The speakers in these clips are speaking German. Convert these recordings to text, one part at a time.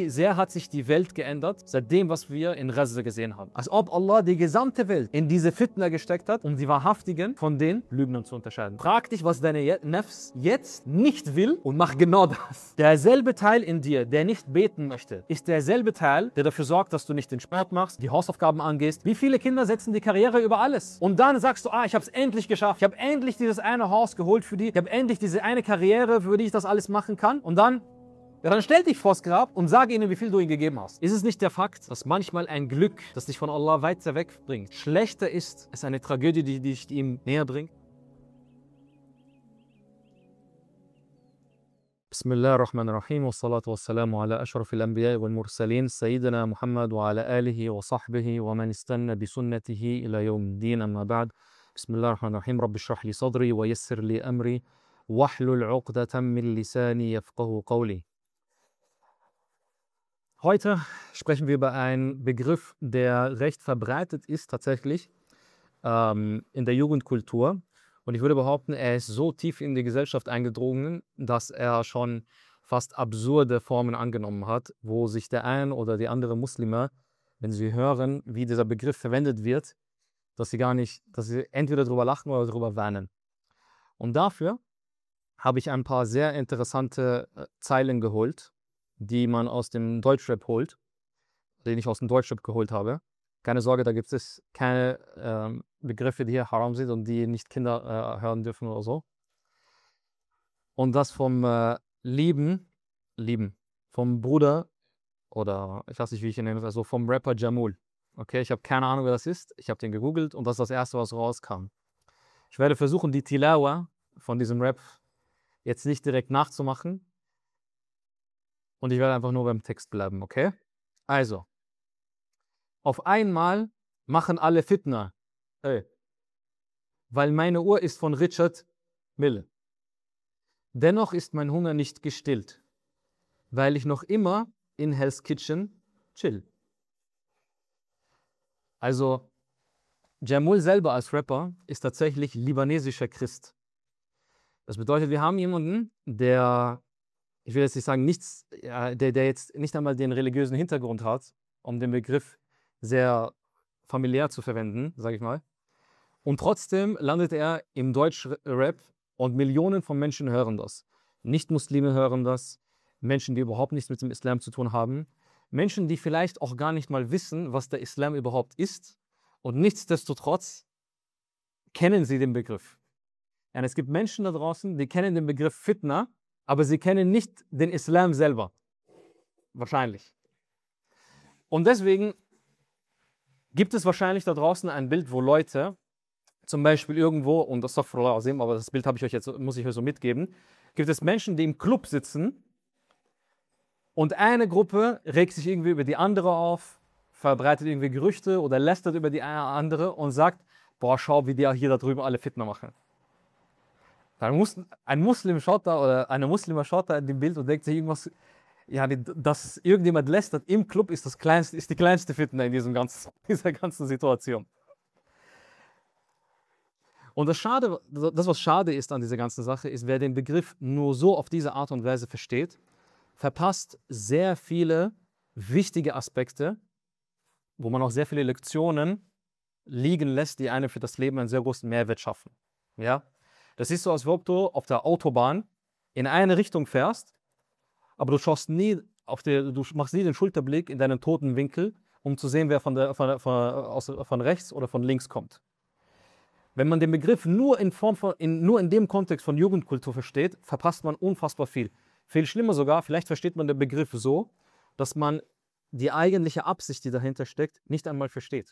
wie sehr hat sich die Welt geändert, seitdem, was wir in Gaza gesehen haben. Als ob Allah die gesamte Welt in diese Fitna gesteckt hat, um die Wahrhaftigen von den Lügnern zu unterscheiden. Frag dich, was deine Nafs jetzt nicht will und mach genau das. Derselbe Teil in dir, der nicht beten möchte, ist derselbe Teil, der dafür sorgt, dass du nicht den Sport machst, die Hausaufgaben angehst. Wie viele Kinder setzen die Karriere über alles? Und dann sagst du, ich habe es endlich geschafft. Ich habe endlich dieses eine Haus geholt für die. Ich habe endlich diese eine Karriere, für die ich das alles machen kann. Und dann stell dich vors Grab und sag ihnen, wie viel du ihnen gegeben hast. Ist es nicht der Fakt, dass manchmal ein Glück, das dich von Allah weiter wegbringt, schlechter ist, als eine Tragödie, die dich ihm näher bringt? بسم الله الرحمن الرحيم والصلاة والسلام على أشرف الأنبياء والمرسلين سيدنا محمد وعلى آله وصحبه ومن استنى بسنته إلى يوم الدين أما بعد بسم الله الرحمن الرحيم رب اشرح لي صدري ويسر لي أمري واحلل عقدة من لساني يفقهوا قولي. Heute sprechen wir über einen Begriff, der recht verbreitet ist tatsächlich in der Jugendkultur. Und ich würde behaupten, er ist so tief in die Gesellschaft eingedrungen, dass er schon fast absurde Formen angenommen hat, wo sich der ein oder die andere Muslime, wenn sie hören, wie dieser Begriff verwendet wird, dass sie entweder darüber lachen oder darüber weinen. Und dafür habe ich ein paar sehr interessante Zeilen geholt, die man aus dem Deutschrap holt, den ich aus dem Deutschrap geholt habe. Keine Sorge, da gibt es keine Begriffe, die hier haram sind und die nicht Kinder hören dürfen oder so. Und das vom lieben, vom Bruder, oder ich weiß nicht, wie ich ihn nenne, also vom Rapper Jamul. Okay, ich habe keine Ahnung, wer das ist. Ich habe den gegoogelt und das ist das Erste, was rauskam. Ich werde versuchen, die Tilawa von diesem Rap jetzt nicht direkt nachzumachen. Und ich werde einfach nur beim Text bleiben, okay? Also, auf einmal machen alle Fitna, weil meine Uhr ist von Richard Mille. Dennoch ist mein Hunger nicht gestillt, weil ich noch immer in Hell's Kitchen chill. Also, Jamul selber als Rapper ist tatsächlich libanesischer Christ. Das bedeutet, wir haben jemanden, der, ich will jetzt nicht sagen, der jetzt nicht einmal den religiösen Hintergrund hat, um den Begriff sehr familiär zu verwenden, sage ich mal. Und trotzdem landet er im Deutschrap und Millionen von Menschen hören das. Nicht-Muslime hören das, Menschen, die überhaupt nichts mit dem Islam zu tun haben, Menschen, die vielleicht auch gar nicht mal wissen, was der Islam überhaupt ist, und nichtsdestotrotz kennen sie den Begriff. Ja, es gibt Menschen da draußen, die kennen den Begriff Fitna, aber sie kennen nicht den Islam selber. Wahrscheinlich. Und deswegen gibt es wahrscheinlich da draußen ein Bild, wo Leute zum Beispiel irgendwo, und das ist doch voll aussehen, aber das Bild muss ich euch so mitgeben, gibt es Menschen, die im Club sitzen und eine Gruppe regt sich irgendwie über die andere auf, verbreitet irgendwie Gerüchte oder lästert über die andere und sagt, boah, schau, wie die hier da drüben alle Fitna machen. Dann ein Muslim schaut da oder eine Muslima schaut da in dem Bild und denkt sich irgendwas, ja, dass irgendjemand lästert im Club ist die kleinste Fitna in dieser ganzen Situation. Und das, was schade ist an dieser ganzen Sache, ist, wer den Begriff nur so auf diese Art und Weise versteht, verpasst sehr viele wichtige Aspekte, wo man auch sehr viele Lektionen liegen lässt, die einem für das Leben einen sehr großen Mehrwert schaffen. Ja? Das ist so, als ob du auf der Autobahn in eine Richtung fährst, aber du machst nie den Schulterblick in deinen toten Winkel, um zu sehen, wer von rechts oder von links kommt. Wenn man den Begriff nur in dem Kontext von Jugendkultur versteht, verpasst man unfassbar viel. Viel schlimmer sogar, vielleicht versteht man den Begriff so, dass man die eigentliche Absicht, die dahinter steckt, nicht einmal versteht.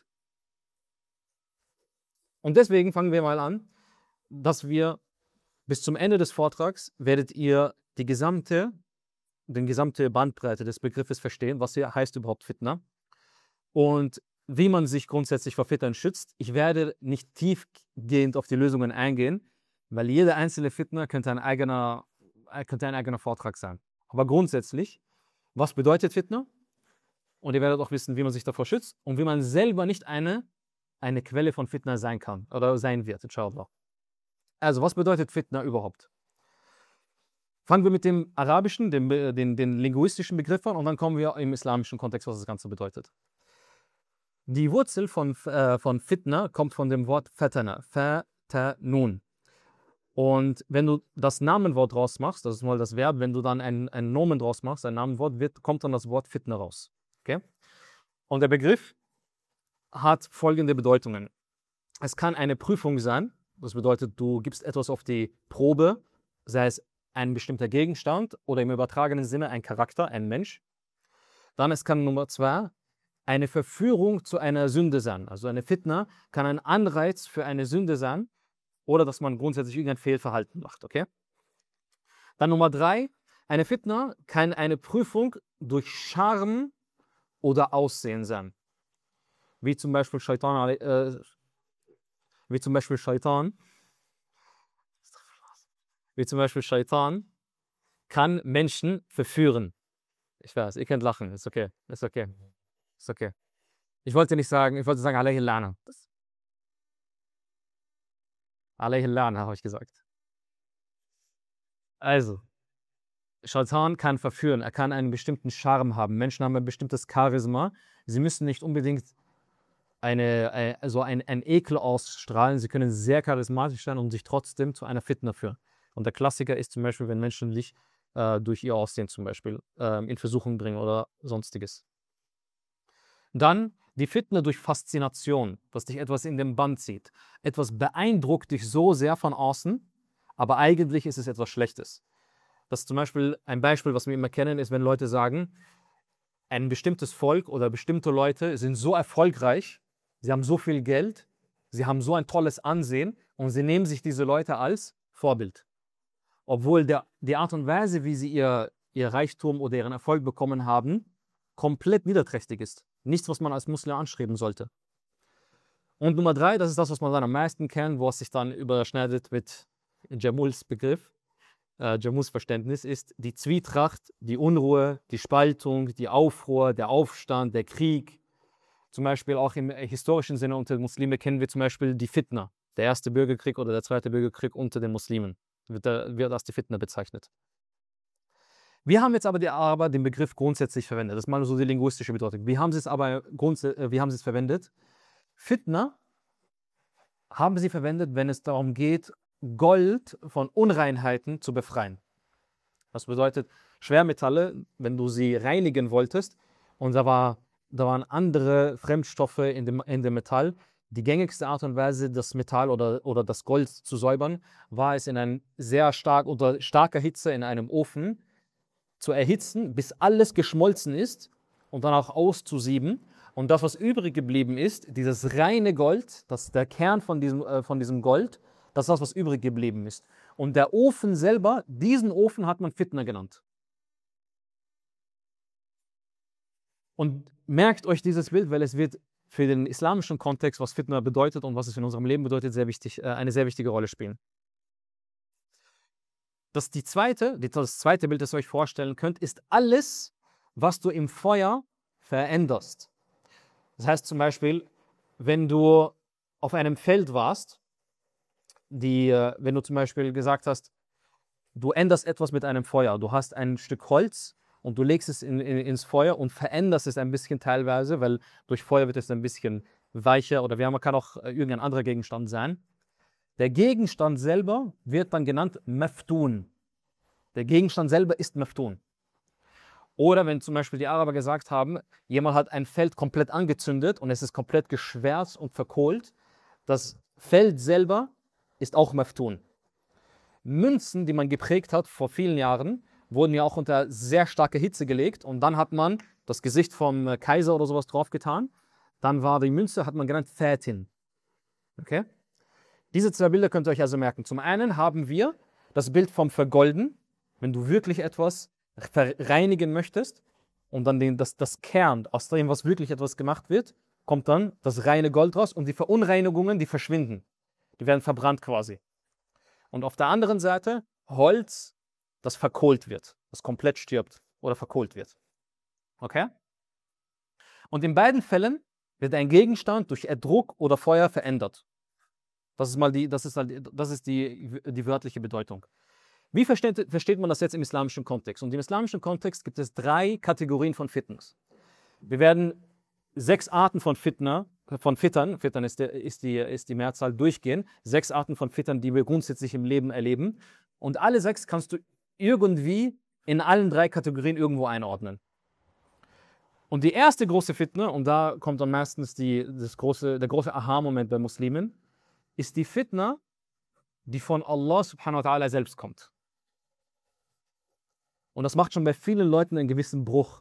Und deswegen fangen wir mal an, dass wir bis zum Ende des Vortrags werdet ihr die gesamte Bandbreite des Begriffes verstehen, was hier heißt überhaupt Fitna und wie man sich grundsätzlich vor Fitna schützt. Ich werde nicht tiefgehend auf die Lösungen eingehen, weil jede einzelne Fitna könnte ein eigener Vortrag sein. Aber grundsätzlich, was bedeutet Fitna? Und ihr werdet auch wissen, wie man sich davor schützt und wie man selber nicht eine Quelle von Fitna sein kann oder sein wird, inshallah. Also, was bedeutet Fitna überhaupt? Fangen wir mit dem arabischen, den linguistischen Begriff an und dann kommen wir im islamischen Kontext, was das Ganze bedeutet. Die Wurzel von Fitna kommt von dem Wort Fatana, Fatanun. Und wenn du das Namenwort draus machst, das ist mal das Verb, wenn du dann ein Nomen draus machst, ein Namenwort, kommt dann das Wort Fitna raus. Okay? Und der Begriff hat folgende Bedeutungen. Es kann eine Prüfung sein, das bedeutet, du gibst etwas auf die Probe, sei es ein bestimmter Gegenstand oder im übertragenen Sinne ein Charakter, ein Mensch. Dann es kann Nummer 2 eine Verführung zu einer Sünde sein. Also eine Fitna kann ein Anreiz für eine Sünde sein oder dass man grundsätzlich irgendein Fehlverhalten macht. Okay? Dann Nummer 3, eine Fitna kann eine Prüfung durch Charme oder Aussehen sein. Wie zum Beispiel Shaitan, kann Menschen verführen. Ich weiß, ihr könnt lachen, ist okay, ist okay, ist okay. Ich wollte sagen Alayhi Lana. Alayhi Lana habe ich gesagt. Also, Shaitan kann verführen, er kann einen bestimmten Charme haben. Menschen haben ein bestimmtes Charisma. Sie müssen nicht unbedingt ein Ekel ausstrahlen. Sie können sehr charismatisch sein und sich trotzdem zu einer Fitna führen. Und der Klassiker ist zum Beispiel, wenn Menschen dich durch ihr Aussehen zum Beispiel in Versuchung bringen oder sonstiges. Dann die Fitna durch Faszination, dass dich etwas in den Bann zieht. Etwas beeindruckt dich so sehr von außen, aber eigentlich ist es etwas Schlechtes. Das ist zum Beispiel ein Beispiel, was wir immer kennen, ist, wenn Leute sagen, ein bestimmtes Volk oder bestimmte Leute sind so erfolgreich, sie haben so viel Geld, sie haben so ein tolles Ansehen und sie nehmen sich diese Leute als Vorbild. Obwohl die Art und Weise, wie sie ihr Reichtum oder ihren Erfolg bekommen haben, komplett niederträchtig ist. Nichts, was man als Muslim anstreben sollte. Und Nummer 3, das ist das, was man dann am meisten kennt, wo es sich dann überschneidet mit Jamuls Begriff, Jamuls Verständnis, ist die Zwietracht, die Unruhe, die Spaltung, die Aufruhr, der Aufstand, der Krieg. Zum Beispiel auch im historischen Sinne unter den Muslimen kennen wir zum Beispiel die Fitna, der erste Bürgerkrieg oder der zweite Bürgerkrieg unter den Muslimen. Wird als die Fitna bezeichnet. Wir haben jetzt aber die Araber den Begriff grundsätzlich verwendet. Das ist mal so die linguistische Bedeutung. Wie haben sie es verwendet? Fitna haben sie verwendet, wenn es darum geht, Gold von Unreinheiten zu befreien. Das bedeutet, Schwermetalle, wenn du sie reinigen wolltest und da waren andere Fremdstoffe in dem Metall, die gängigste Art und Weise, das Metall oder das Gold zu säubern, war es in einer sehr unter starker Hitze in einem Ofen zu erhitzen, bis alles geschmolzen ist und dann auch auszusieben. Und das, was übrig geblieben ist, dieses reine Gold, das ist der Kern von diesem Gold, das ist das, was übrig geblieben ist. Und der Ofen selber, diesen Ofen hat man Fitna genannt. Und merkt euch dieses Bild, weil es wird für den islamischen Kontext, was Fitna bedeutet und was es in unserem Leben bedeutet, eine sehr wichtige Rolle spielen. Das zweite Bild, das ihr euch vorstellen könnt, ist alles, was du im Feuer veränderst. Das heißt zum Beispiel, wenn du auf einem Feld warst, wenn du zum Beispiel gesagt hast, du änderst etwas mit einem Feuer, du hast ein Stück Holz und du legst es ins Feuer und veränderst es ein bisschen teilweise, weil durch Feuer wird es ein bisschen weicher oder kann auch irgendein anderer Gegenstand sein. Der Gegenstand selber wird dann genannt Maftun. Der Gegenstand selber ist Maftun. Oder wenn zum Beispiel die Araber gesagt haben, jemand hat ein Feld komplett angezündet und es ist komplett geschwärzt und verkohlt, das Feld selber ist auch Maftun. Münzen, die man geprägt hat vor vielen Jahren, wurden ja auch unter sehr starke Hitze gelegt und dann hat man das Gesicht vom Kaiser oder sowas drauf getan. Dann war die Münze, hat man genannt Fatin. Okay? Diese zwei Bilder könnt ihr euch also merken. Zum einen haben wir das Bild vom Vergolden, wenn du wirklich etwas reinigen möchtest und dann das Kern, aus dem, was wirklich etwas gemacht wird, kommt dann das reine Gold raus und die Verunreinigungen, die verschwinden. Die werden verbrannt quasi. Und auf der anderen Seite Holz, das verkohlt wird, das komplett stirbt oder verkohlt wird. Okay? Und in beiden Fällen wird ein Gegenstand durch Druck oder Feuer verändert. Das ist die wörtliche Bedeutung. Wie versteht man das jetzt im islamischen Kontext? Und im islamischen Kontext gibt es 3 Kategorien von Fitnas. Wir werden 6 Arten von Fittern ist die Mehrzahl, durchgehen. 6 Arten von Fittern, die wir grundsätzlich im Leben erleben. Und alle 6 kannst du irgendwie in allen 3 Kategorien irgendwo einordnen. Und die erste große Fitna, und da kommt dann meistens der große Aha-Moment bei Muslimen, ist die Fitna, die von Allah subhanahu wa ta'ala selbst kommt. Und das macht schon bei vielen Leuten einen gewissen Bruch.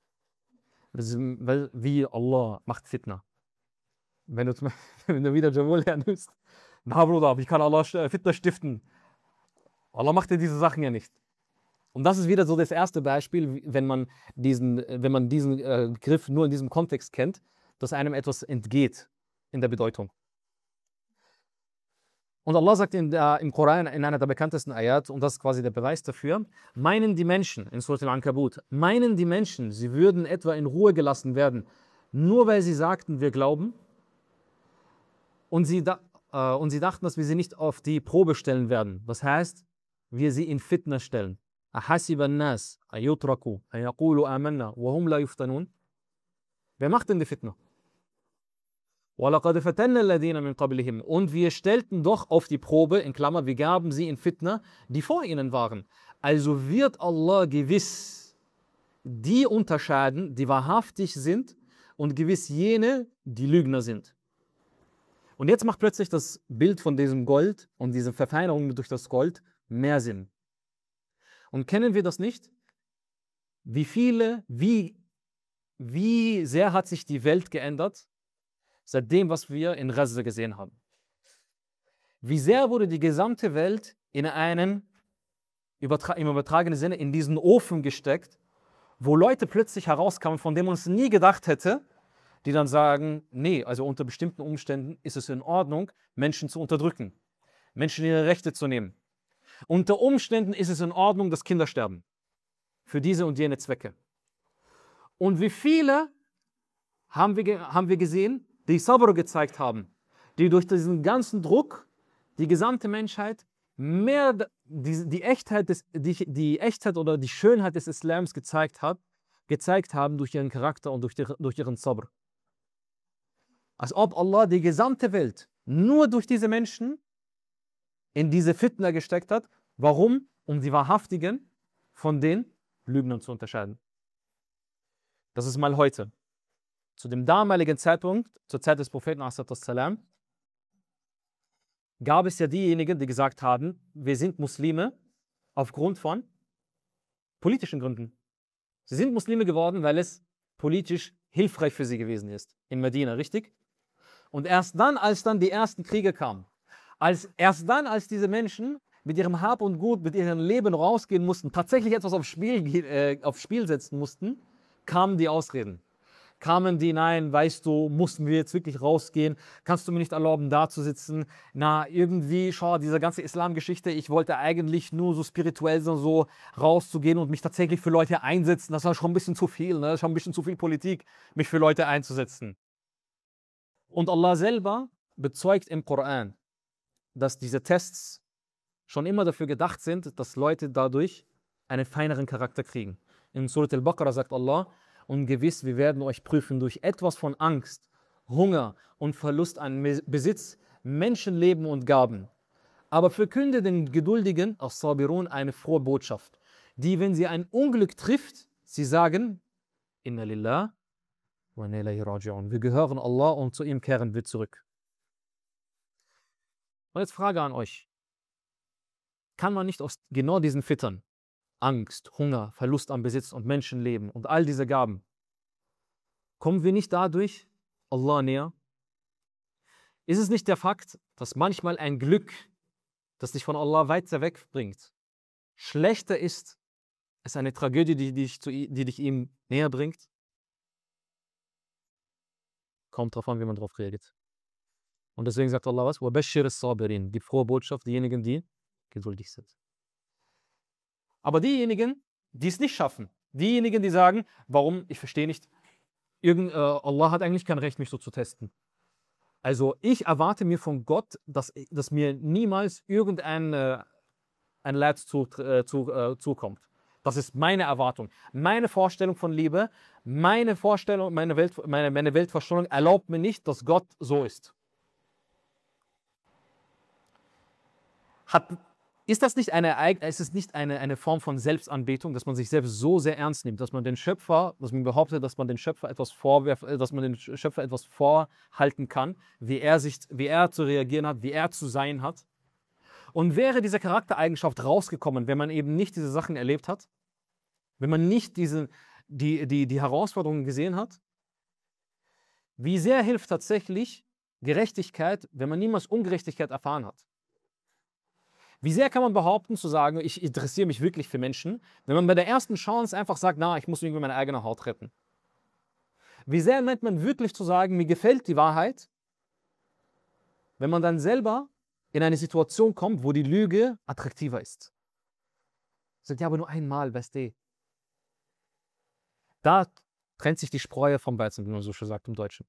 Wie Allah macht Fitna. Wenn du wieder Jamul hernimmst, na Bruder, wie kann Allah Fitna stiften? Allah macht ja diese Sachen ja nicht. Und das ist wieder so das erste Beispiel, wenn man diesen Begriff nur in diesem Kontext kennt, dass einem etwas entgeht in der Bedeutung. Und Allah sagt im Koran in einer der bekanntesten Ayat, und das ist quasi der Beweis dafür, meinen die Menschen, in Surat Al-Ankabut, meinen die Menschen, sie würden etwa in Ruhe gelassen werden, nur weil sie sagten, wir glauben, und sie dachten, dass wir sie nicht auf die Probe stellen werden. Das heißt, wir sie in Fitna stellen. أَحَسِبَ النَّاسَ أَن يُتْرَكُوا أَن يَقُولُوا آمَنَّا وَهُمْ لَا يُفْتَنُونَ. Wer macht denn die Fitna? وَلَقَدْ فَتَنَّا الَّذِينَ مِنْ قَبْلِهِمْ. Und wir stellten doch auf die Probe, in Klammer, wir gaben sie in Fitna, die vor ihnen waren. Also wird Allah gewiss die unterscheiden, die wahrhaftig sind, und gewiss jene, die Lügner sind. Und jetzt macht plötzlich das Bild von diesem Gold und diese Verfeinerung durch das Gold mehr Sinn. Und kennen wir das nicht? Wie sehr hat sich die Welt geändert, seitdem, was wir in Gaza gesehen haben? Wie sehr wurde die gesamte Welt im übertragenen Sinne in diesen Ofen gesteckt, wo Leute plötzlich herauskamen, von denen man es nie gedacht hätte, die dann sagen, nee, also unter bestimmten Umständen ist es in Ordnung, Menschen zu unterdrücken, Menschen ihre Rechte zu nehmen. Unter Umständen ist es in Ordnung, dass Kinder sterben. Für diese und jene Zwecke. Und wie viele haben wir gesehen, die Sabr gezeigt haben, die durch diesen ganzen Druck die gesamte Menschheit mehr die Echtheit oder die Schönheit des Islams gezeigt haben durch ihren Charakter und durch ihren Sabr. Als ob Allah die gesamte Welt nur durch diese Menschen in diese Fitna gesteckt hat. Warum? Um die Wahrhaftigen von den Lügnern zu unterscheiden. Das ist mal heute. Zu dem damaligen Zeitpunkt, zur Zeit des Propheten ﷺ, gab es ja diejenigen, die gesagt haben, wir sind Muslime aufgrund von politischen Gründen. Sie sind Muslime geworden, weil es politisch hilfreich für sie gewesen ist. In Medina, richtig? Und erst dann, als dann die ersten Kriege kamen, als diese Menschen mit ihrem Hab und Gut, mit ihrem Leben rausgehen mussten, tatsächlich etwas aufs Spiel setzen mussten, kamen die Ausreden. Kamen die, nein, weißt du, mussten wir jetzt wirklich rausgehen? Kannst du mir nicht erlauben, da zu sitzen? Na, irgendwie, schau, diese ganze Islamgeschichte, ich wollte eigentlich nur so spirituell so rauszugehen und mich tatsächlich für Leute einsetzen. Das war schon ein bisschen zu viel, ne? Das ist schon ein bisschen zu viel Politik, mich für Leute einzusetzen. Und Allah selber bezeugt im Koran, dass diese Tests schon immer dafür gedacht sind, dass Leute dadurch einen feineren Charakter kriegen. In Surat Al-Baqarah sagt Allah, und gewiss, wir werden euch prüfen durch etwas von Angst, Hunger und Verlust an Besitz, Menschenleben und Gaben. Aber verkünde den Geduldigen, As-Sabirun, eine frohe Botschaft, die, wenn sie ein Unglück trifft, sie sagen, Inna lillah wa inna ilayhi raji'un. Wir gehören Allah und zu ihm kehren wir zurück. Und jetzt Frage an euch. Kann man nicht aus genau diesen Fittern, Angst, Hunger, Verlust an Besitz und Menschenleben und all diese Gaben, kommen wir nicht dadurch Allah näher? Ist es nicht der Fakt, dass manchmal ein Glück, das dich von Allah weiter wegbringt, schlechter ist als eine Tragödie, die dich ihm näher bringt? Kommt drauf an, wie man darauf reagiert. Und deswegen sagt Allah was? وَبَشِّرِ الصَّابِرِينَ. Die frohe Botschaft, diejenigen, die geduldig sind. Aber diejenigen, die es nicht schaffen, diejenigen, die sagen, warum, ich verstehe nicht, Allah hat eigentlich kein Recht, mich so zu testen. Also ich erwarte mir von Gott, dass mir niemals irgendein ein Leid zukommt. Das ist meine Erwartung. Meine Vorstellung von Liebe, meine Vorstellung, meine Weltvorstellung erlaubt mir nicht, dass Gott so ist. Ist es nicht eine Form von Selbstanbetung, dass man sich selbst so sehr ernst nimmt, dass man den Schöpfer, dass man behauptet, dass man den Schöpfer etwas vorhalten kann, wie er zu reagieren hat, wie er zu sein hat? Und wäre diese Charaktereigenschaft rausgekommen, wenn man eben nicht diese Sachen erlebt hat, wenn man nicht die Herausforderungen gesehen hat? Wie sehr hilft tatsächlich Gerechtigkeit, wenn man niemals Ungerechtigkeit erfahren hat? Wie sehr kann man behaupten, zu sagen, ich interessiere mich wirklich für Menschen, wenn man bei der ersten Chance einfach sagt, na, ich muss irgendwie meine eigene Haut retten? Wie sehr meint man wirklich zu sagen, mir gefällt die Wahrheit, wenn man dann selber in eine Situation kommt, wo die Lüge attraktiver ist? Sagt, ja, aber nur einmal, weißt du. Da trennt sich die Spreu vom Weizen, wie man so schön sagt im Deutschen.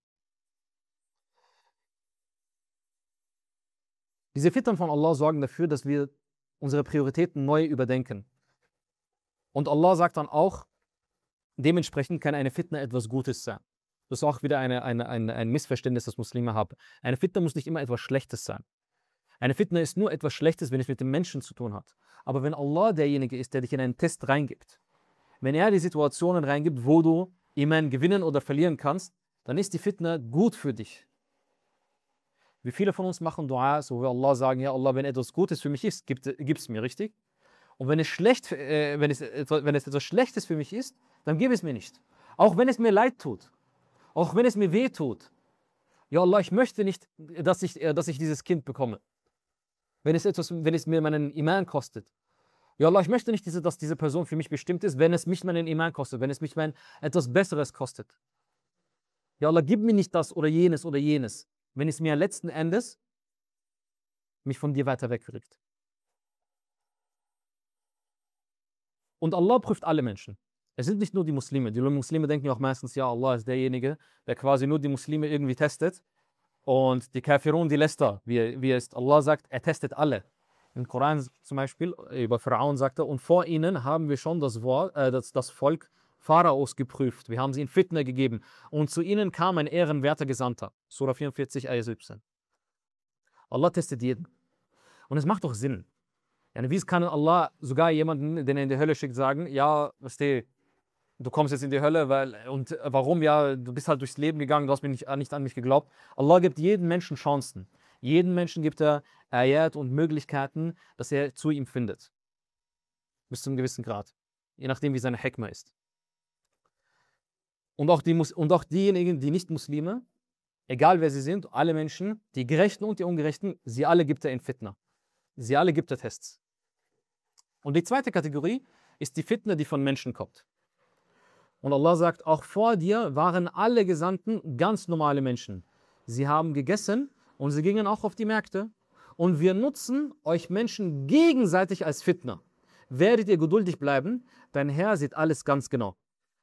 Diese Fitnen von Allah sorgen dafür, dass wir unsere Prioritäten neu überdenken. Und Allah sagt dann auch, dementsprechend kann eine Fitna etwas Gutes sein. Das ist auch wieder ein Missverständnis, das Muslime haben. Eine Fitna muss nicht immer etwas Schlechtes sein. Eine Fitna ist nur etwas Schlechtes, wenn es mit dem Menschen zu tun hat. Aber wenn Allah derjenige ist, der dich in einen Test reingibt, wenn er die Situationen reingibt, wo du Iman gewinnen oder verlieren kannst, dann ist die Fitna gut für dich. Wie viele von uns machen Dua, so wie Allah sagen, ja Allah, wenn etwas Gutes für mich ist, gib es mir, richtig? Und wenn es etwas Schlechtes für mich ist, dann gib es mir nicht. Auch wenn es mir leid tut, auch wenn es mir weh tut. Ja Allah, ich möchte nicht, dass ich dieses Kind bekomme. Wenn es mir meinen Iman kostet. Ja Allah, ich möchte nicht, dass diese Person für mich bestimmt ist, wenn es mich meinen Iman kostet, wenn es mich etwas Besseres kostet. Ja Allah, gib mir nicht das oder jenes, wenn es mir letzten Endes mich von dir weiter wegrückt. Und Allah prüft alle Menschen. Es sind nicht nur die Muslime. Die Muslime denken auch meistens, ja, Allah ist derjenige, der quasi nur die Muslime irgendwie testet. Und die Kafirun, die lässt er, wie es Allah sagt, er testet alle. Im Koran zum Beispiel, über Pharaon sagt er, und vor ihnen haben wir schon das Volk Pharaos geprüft. Wir haben sie in Fitna gegeben. Und zu ihnen kam ein ehrenwerter Gesandter. Surah 44, Ayah 17. Allah testet jeden. Und es macht doch Sinn. Ja, wie kann Allah sogar jemanden, den er in die Hölle schickt, sagen, ja, du kommst jetzt in die Hölle, warum? Ja, du bist halt durchs Leben gegangen, du hast nicht an mich geglaubt. Allah gibt jedem Menschen Chancen. Jedem Menschen gibt er Ayat und Möglichkeiten, dass er zu ihm findet. Bis zu einem gewissen Grad. Je nachdem, wie seine Hekma ist. Und auch diejenigen, die nicht Muslime, egal wer sie sind, alle Menschen, die Gerechten und die Ungerechten, sie alle gibt er in Fitna. Sie alle gibt er Tests. Und die zweite Kategorie ist die Fitna, die von Menschen kommt. Und Allah sagt, auch vor dir waren alle Gesandten ganz normale Menschen. Sie haben gegessen und sie gingen auch auf die Märkte. Und wir nutzen euch Menschen gegenseitig als Fitna. Werdet ihr geduldig bleiben, dein Herr sieht alles ganz genau.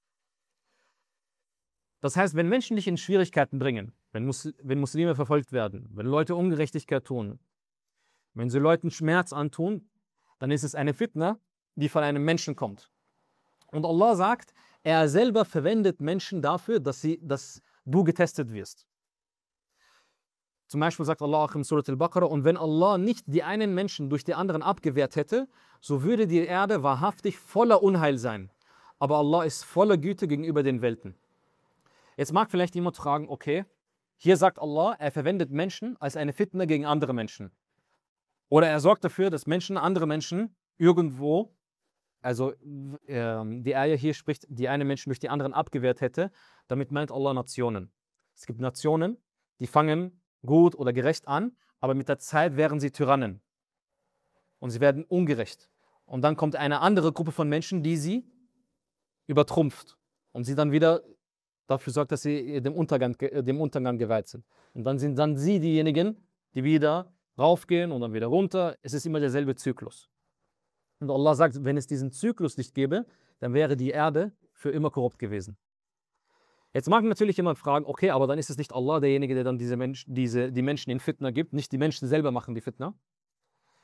Das heißt, wenn Menschen dich in Schwierigkeiten bringen, wenn Muslime verfolgt werden, wenn Leute Ungerechtigkeit tun, wenn sie Leuten Schmerz antun, dann ist es eine Fitna, die von einem Menschen kommt. Und Allah sagt, er selber verwendet Menschen dafür, dass du getestet wirst. Zum Beispiel sagt Allah auch im Surah Al-Baqarah, und wenn Allah nicht die einen Menschen durch die anderen abgewehrt hätte, so würde die Erde wahrhaftig voller Unheil sein. Aber Allah ist voller Güte gegenüber den Welten. Jetzt mag vielleicht jemand fragen, okay, hier sagt Allah, er verwendet Menschen als eine Fitna gegen andere Menschen. Oder er sorgt dafür, dass andere Menschen irgendwo, also die Ayah hier spricht, die einen Menschen durch die anderen abgewehrt hätte, damit meint Allah Nationen. Es gibt Nationen, die fangen gut oder gerecht an, aber mit der Zeit wären sie Tyrannen. Und sie werden ungerecht. Und dann kommt eine andere Gruppe von Menschen, die sie übertrumpft. Und sie dann wieder dafür sorgt, dass sie dem Untergang geweiht sind. Und dann sind sie diejenigen, die wieder raufgehen und dann wieder runter. Es ist immer derselbe Zyklus. Und Allah sagt, wenn es diesen Zyklus nicht gäbe, dann wäre die Erde für immer korrupt gewesen. Jetzt mag natürlich jemand fragen, okay, aber dann ist es nicht Allah derjenige, der dann die Menschen in Fitna gibt, nicht die Menschen selber machen die Fitna.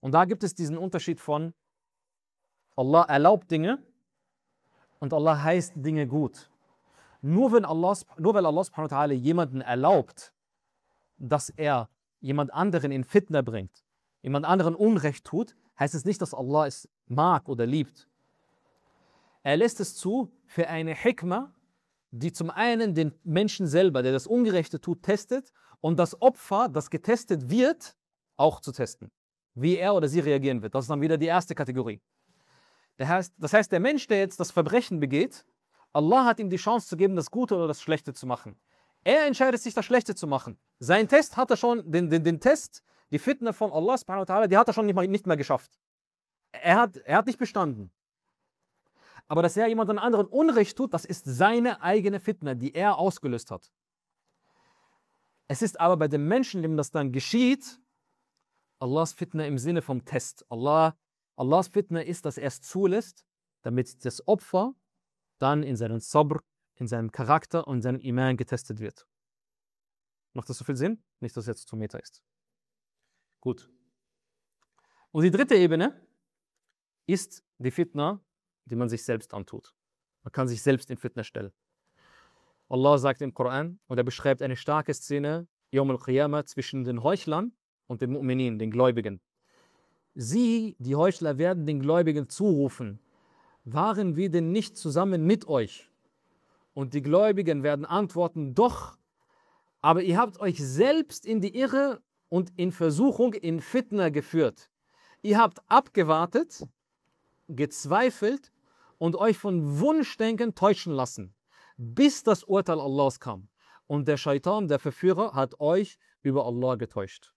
Und da gibt es diesen Unterschied von Allah erlaubt Dinge und Allah heißt Dinge gut. Nur weil Allah subhanahu wa ta'ala jemanden erlaubt, dass er jemand anderen in Fitna bringt, jemand anderen Unrecht tut, heißt es nicht, dass Allah es mag oder liebt. Er lässt es zu für eine Hikmah, die zum einen den Menschen selber, der das Ungerechte tut, testet und das Opfer, das getestet wird, auch zu testen. Wie er oder sie reagieren wird. Das ist dann wieder die erste Kategorie. Das heißt, der Mensch, der jetzt das Verbrechen begeht, Allah hat ihm die Chance zu geben, das Gute oder das Schlechte zu machen. Er entscheidet sich, das Schlechte zu machen. Sein Test hat er schon, den Test, die Fitna von Allah subhanahu wa ta'ala, die hat er schon nicht mehr geschafft. Er hat nicht bestanden. Aber dass er jemand anderen Unrecht tut, das ist seine eigene Fitna, die er ausgelöst hat. Es ist aber bei dem Menschenleben, das dann geschieht, Allahs Fitna im Sinne vom Test. Allahs Fitna ist, dass er es zulässt, damit das Opfer dann in seinem Sabr, in seinem Charakter und in seinem Iman getestet wird. Macht das so viel Sinn? Nicht, dass es jetzt zu Meta ist. Gut. Und die dritte Ebene ist die Fitna, die man sich selbst antut. Man kann sich selbst in Fitna stellen. Allah sagt im Koran, und er beschreibt eine starke Szene, Yawm al-Qiyamah, zwischen den Heuchlern und den Mu'minin, den Gläubigen. Sie, die Heuchler, werden den Gläubigen zurufen, waren wir denn nicht zusammen mit euch? Und die Gläubigen werden antworten, doch, aber ihr habt euch selbst in die Irre und in Versuchung, in Fitna geführt. Ihr habt abgewartet, gezweifelt und euch von Wunschdenken täuschen lassen, bis das Urteil Allahs kam. Und der Scheitan, der Verführer, hat euch über Allah getäuscht.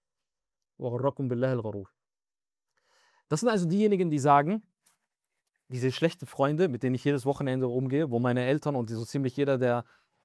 Das sind also diejenigen, die sagen, diese schlechten Freunde, mit denen ich jedes Wochenende umgehe, wo meine Eltern und so ziemlich jeder,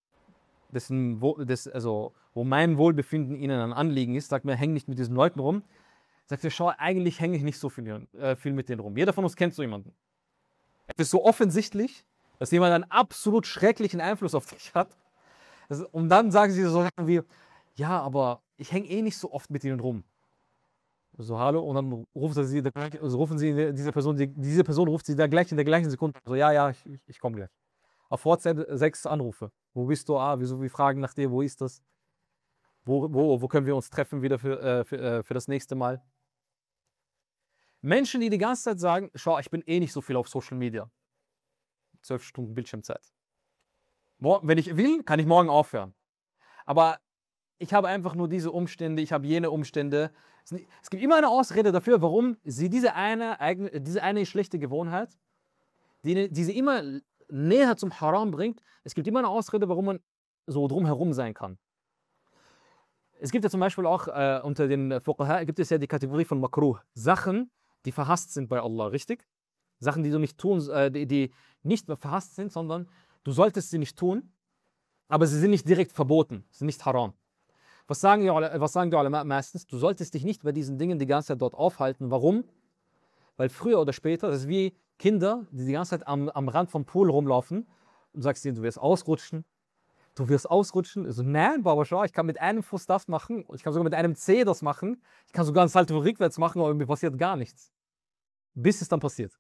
wo mein Wohlbefinden ihnen ein Anliegen ist, sagt mir, häng nicht mit diesen Leuten rum. Sagt er, schau, eigentlich hänge ich nicht so viel mit denen rum. Jeder von uns kennt so jemanden. Es ist so offensichtlich, dass jemand einen absolut schrecklichen Einfluss auf dich hat. Und dann sagen sie so Sachen wie, ja, aber ich hänge eh nicht so oft mit ihnen rum. So, hallo, und dann rufen sie diese Person ruft sie da gleich in der gleichen Sekunde. So, ja, ich komme gleich. Auf WhatsApp 6 Anrufe. Wo bist du? Wir fragen nach dir, wo ist das? Wo können wir uns treffen wieder für das nächste Mal? Menschen, die ganze Zeit sagen, schau, ich bin eh nicht so viel auf Social Media. 12 Stunden Bildschirmzeit. Wenn ich will, kann ich morgen aufhören. Aber ich habe einfach nur diese Umstände, ich habe jene Umstände. Es gibt immer eine Ausrede dafür, warum sie diese eine schlechte Gewohnheit, die sie immer näher zum Haram bringt, es gibt immer eine Ausrede, warum man so drumherum sein kann. Es gibt ja zum Beispiel auch unter den Fuqaha gibt es ja die Kategorie von Makruh. Sachen, die verhasst sind bei Allah, richtig? Sachen, die du nicht tun, die nicht verhasst sind, sondern du solltest sie nicht tun, aber sie sind nicht direkt verboten, sie sind nicht haram. Was sagen die Ulama meistens? Du solltest dich nicht bei diesen Dingen die ganze Zeit dort aufhalten. Warum? Weil früher oder später, das ist wie Kinder, die ganze Zeit am Rand vom Pool rumlaufen und sagst ihnen, du wirst ausrutschen. Du wirst ausrutschen. Also, nein, Baba, schau, ich kann mit einem Fuß das machen, ich kann sogar mit einem Zeh das machen, ich kann sogar ein Salto rückwärts machen, aber mir passiert gar nichts. Bis es dann passiert.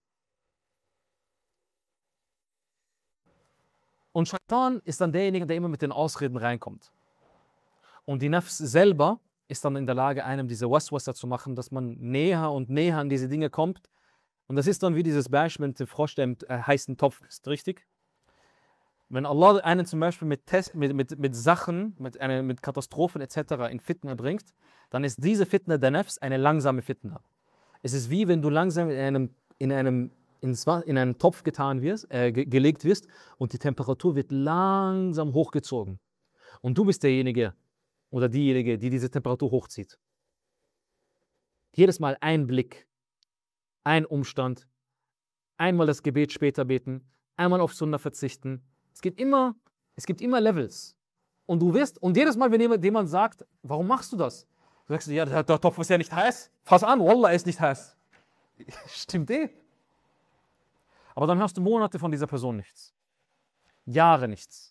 Und Shaitan ist dann derjenige, der immer mit den Ausreden reinkommt. Und die Nafs selber ist dann in der Lage, einem diese Waswasa zu machen, dass man näher und näher an diese Dinge kommt. Und das ist dann wie dieses Beispiel mit dem Frosch, der im heißen Topf ist, richtig? Wenn Allah einen zum Beispiel mit Sachen, mit Katastrophen etc. in Fitna bringt, dann ist diese Fitna der Nafs eine langsame Fitna. Es ist wie wenn du langsam in einen Topf gelegt wirst und die Temperatur wird langsam hochgezogen. Und du bist derjenige oder diejenige, die diese Temperatur hochzieht. Jedes Mal ein Blick, ein Umstand, einmal das Gebet später beten, einmal auf Sunnah verzichten. Es gibt immer Levels. Und jedes Mal, wenn jemand sagt, warum machst du das? Du sagst, ja, der Topf ist ja nicht heiß. Fass an, Wallah, er ist nicht heiß. Stimmt eh. Aber dann hörst du Monate von dieser Person nichts. Jahre nichts.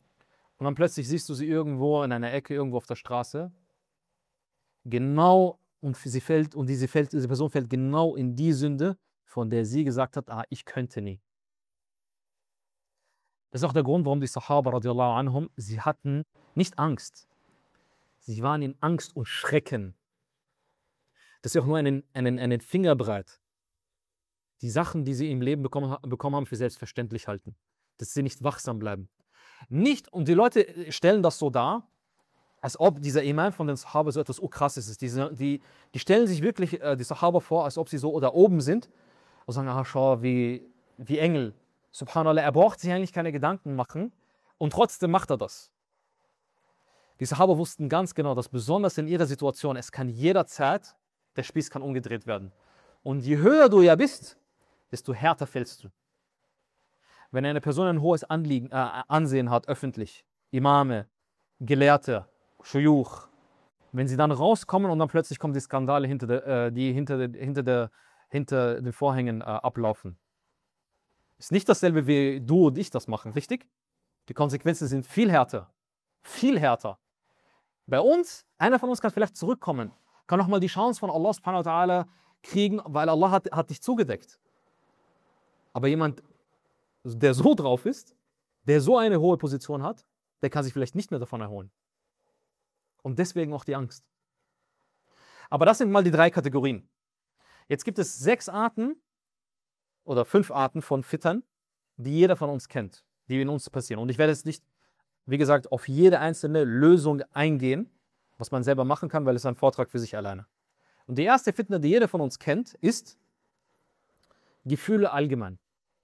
Und dann plötzlich siehst du sie irgendwo in einer Ecke, irgendwo auf der Straße. Genau und diese Person fällt genau in die Sünde, von der sie gesagt hat, ich könnte nie. Das ist auch der Grund, warum die Sahaba radiallahu anhum, sie hatten nicht Angst. Sie waren in Angst und Schrecken. Das ist auch nur einen Fingerbreit. Die Sachen, die sie im Leben bekommen haben, für selbstverständlich halten. Dass sie nicht wachsam bleiben. Und die Leute stellen das so dar, als ob dieser Iman von den Sahaba so etwas krasses ist. Die stellen sich wirklich die Sahaba vor, als ob sie so da oben sind und sagen, schau, wie Engel. Subhanallah, er braucht sich eigentlich keine Gedanken machen und trotzdem macht er das. Die Sahaba wussten ganz genau, dass besonders in ihrer Situation, es kann jederzeit, der Spieß kann umgedreht werden. Und je höher du ja bist, desto härter fällst du. Wenn eine Person ein hohes Ansehen hat, öffentlich, Imame, Gelehrte, Schuyuch, wenn sie dann rauskommen und dann plötzlich kommen die Skandale, die hinter den Vorhängen ablaufen. Ist nicht dasselbe, wie du und ich das machen, richtig? Die Konsequenzen sind viel härter. Viel härter. Bei uns, einer von uns kann vielleicht zurückkommen, kann nochmal die Chance von Allah subhanahu wa ta'ala kriegen, weil Allah hat dich zugedeckt. Aber jemand, der so drauf ist, der so eine hohe Position hat, der kann sich vielleicht nicht mehr davon erholen. Und deswegen auch die Angst. Aber das sind mal die 3 Kategorien. Jetzt gibt es 6 Arten oder 5 Arten von Fitern, die jeder von uns kennt, die in uns passieren. Und ich werde jetzt nicht, wie gesagt, auf jede einzelne Lösung eingehen, was man selber machen kann, weil es ein Vortrag für sich alleine. Und die erste Fitna, die jeder von uns kennt, ist Gefühle allgemein.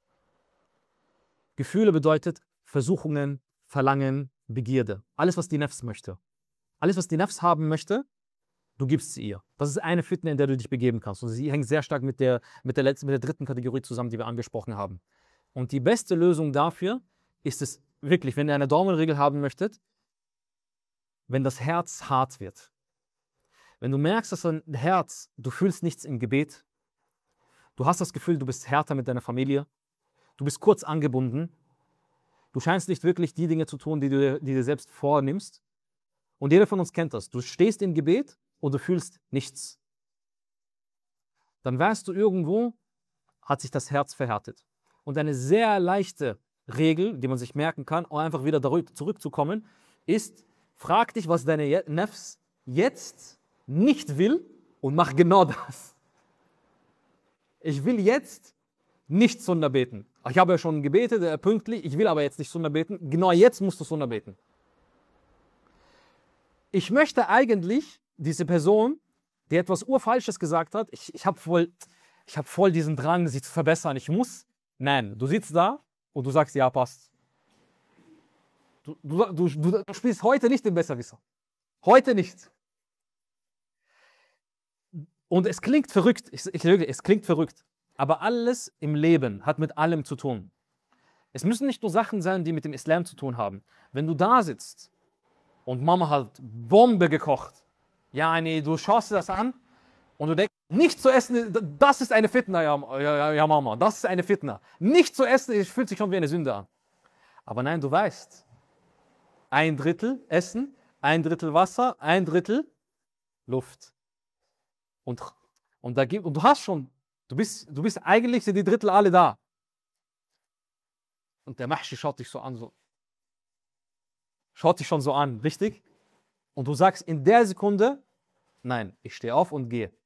Gefühle bedeutet Versuchungen, Verlangen, Begierde. Alles, was die Nafs möchte. Alles, was die Nafs haben möchte, du gibst sie ihr. Das ist eine Fitna, in der du dich begeben kannst. Und sie hängt sehr stark mit der 3. Kategorie zusammen, die wir angesprochen haben. Und die beste Lösung dafür ist es wirklich, wenn ihr eine Daumenregel haben möchtet, wenn das Herz hart wird. Wenn du merkst, dass dein Herz, du fühlst nichts im Gebet, du hast das Gefühl, du bist härter mit deiner Familie, du bist kurz angebunden, du scheinst nicht wirklich die Dinge zu tun, die du dir selbst vornimmst. Und jeder von uns kennt das. Du stehst im Gebet und du fühlst nichts. Dann weißt du, irgendwo hat sich das Herz verhärtet. Und eine sehr leichte Regel, die man sich merken kann, um einfach wieder zurückzukommen, ist, frag dich, was deine Nafs jetzt nicht will und mach genau das. Ich will jetzt nicht Sunna beten. Ich habe ja schon gebetet, pünktlich, ich will aber jetzt nicht Sunna beten. Genau jetzt musst du Sunna beten. Ich möchte eigentlich diese Person, die etwas Urfalsches gesagt hat, ich habe voll diesen Drang, sie zu verbessern, ich muss. Nein, du sitzt da und du sagst, ja, passt. Du spielst heute nicht den Besserwisser. Heute nicht. Und es klingt verrückt, es klingt verrückt, aber alles im Leben hat mit allem zu tun. Es müssen nicht nur Sachen sein, die mit dem Islam zu tun haben. Wenn du da sitzt und Mama hat Bombe gekocht, ja, nee, du schaust dir das an und du denkst, nicht zu essen, das ist eine Fitna, ja Mama, das ist eine Fitna. Nicht zu essen, es fühlt sich schon wie eine Sünde an. Aber nein, du weißt, 1/3 Essen, 1/3 Wasser, 1/3 Luft. Und du hast schon, du bist eigentlich, sind die Drittel alle da. Und der Mahshi schaut dich so an, schaut dich schon so an, richtig? Und du sagst in der Sekunde, nein, ich stehe auf und gehe.